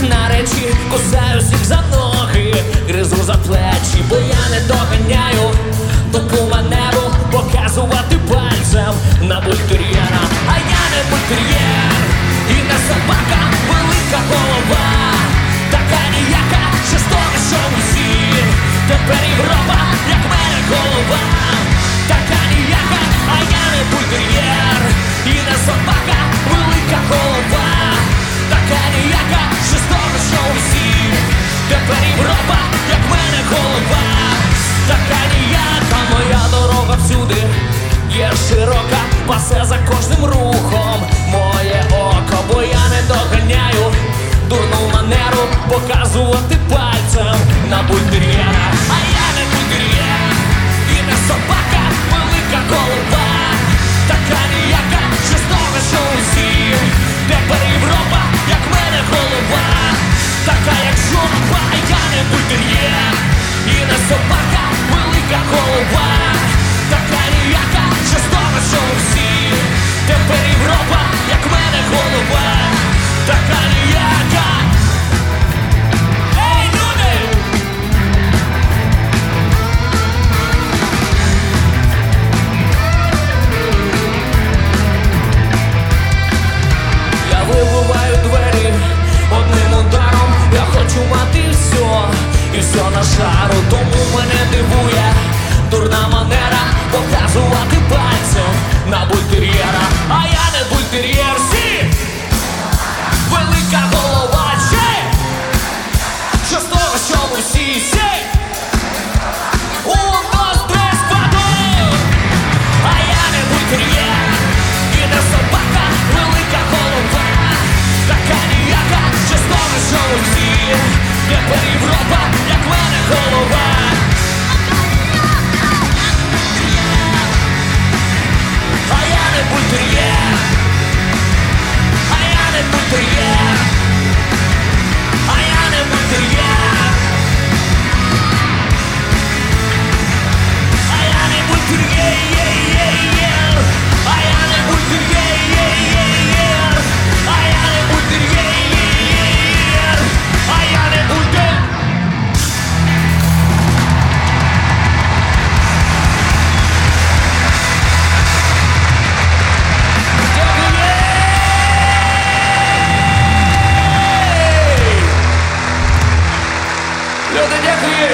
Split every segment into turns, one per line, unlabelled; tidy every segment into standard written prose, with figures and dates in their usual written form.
на речі, кусаю всіх за ноги, гризу за плечі, бо я не доганяю таку манеру показувати пальцем на бультер'єра. А я не бультер'єр і не собака, велика голова, така ніяка, жорстока, що усі. Тепер Європа, як мене голова, така ніяка, а я не бультер'єр і не собака, велика голова, така ніяка, жорстока, що усі. Тепер Європа, як мене голова, така ніяка. Моя дорога всюди є широка, пасе за кожним рухом моє око, бо я не доганяю дурну манеру показувати пальцем на бультер'єра. А я не бультер'єр і не собака, велика голова, така ніяка, жорстока, що усі. Тепер Європа, як мене голова, така як жопа. А я не бультер'єр і не собака, велика голова, така ніяка, жорстока, що усі. Тепер Європа, як мене голова, така ніяка. Ей, люди! Я вибиваю двері одним ударом, я хочу мати все, і все на шару. Тому мене дивує дурна манера показувати пальцем на бультер'єра. А я не бультер'єр, сі! Велика голова, чей! Жорстока, що усі, сей! Одно, три, спаду! А я не бультер'єр і не собака, велика голова, така ніяка, жорстока, що усі. Тепер Європа, як мене голова. А я не бультер'єр, а я не бультер'єр, а я не бультер'єр, а я не бультер'єр, а я не бультер'єр, а я не бультер'єр, а я не бультер'єр. Люди, дякую!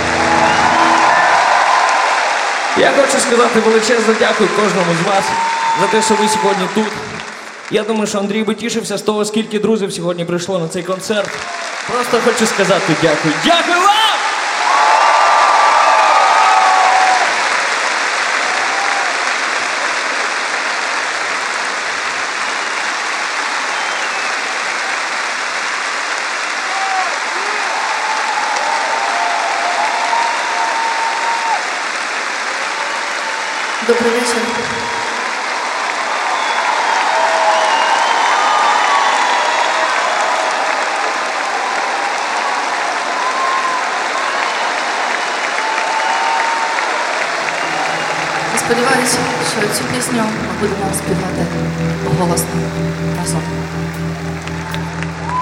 Я хочу сказати величезне дякую кожному з вас за те, що ви сьогодні тут. Я думаю, що Андрій би тішився з того, скільки друзів сьогодні прийшло на цей концерт. Просто хочу сказати дякую. Дякую вам!
Добрый вечер. Я сподіваюся, що цю пісню ми будемо співати голосно разом.